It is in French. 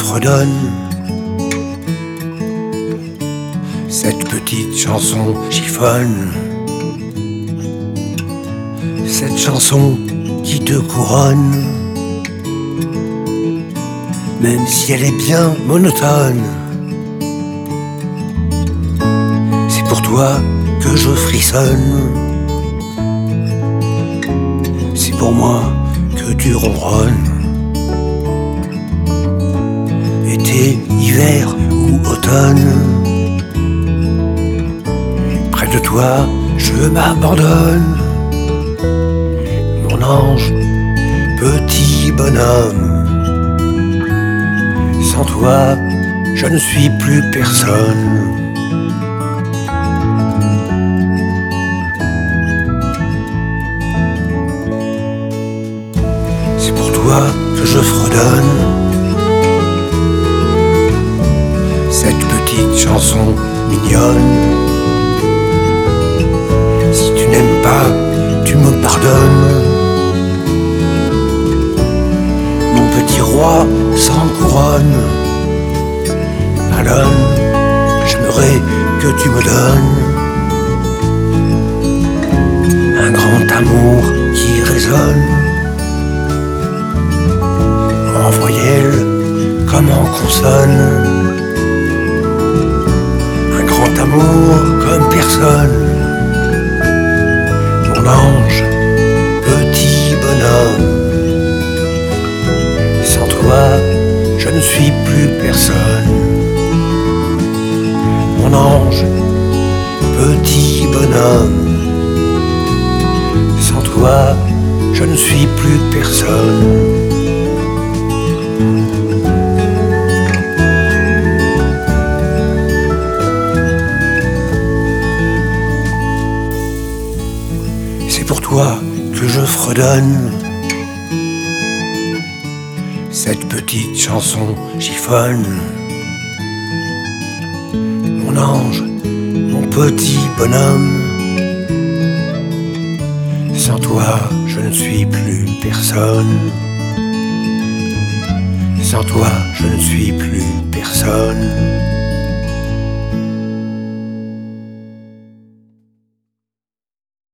fredonne cette petite chanson chiffonne, cette chanson qui te couronne, même si elle est bien monotone. C'est pour toi que je frissonne, c'est pour moi que tu ronronnes. Été, hiver ou automne, près de toi je m'abandonne. Mon ange, petit bonhomme, sans toi je ne suis plus personne. C'est pour toi que je fredonne cette petite chanson mignonne. Si tu n'aimes pas, tu me pardonnes. Mon petit roi sans couronne, Malone, j'aimerais que tu me donnes un grand amour qui résonne en voyelle comme en consonne. Un grand amour comme personne. Mon ange, petit bonhomme, sans toi je ne suis plus personne. Mon ange, petit bonhomme, sans toi je ne suis plus personne. C'est pour toi que je fredonne cette petite chanson chiffonne. Mon ange, mon petit bonhomme, sans toi je ne suis plus personne. Sans toi je ne suis plus personne.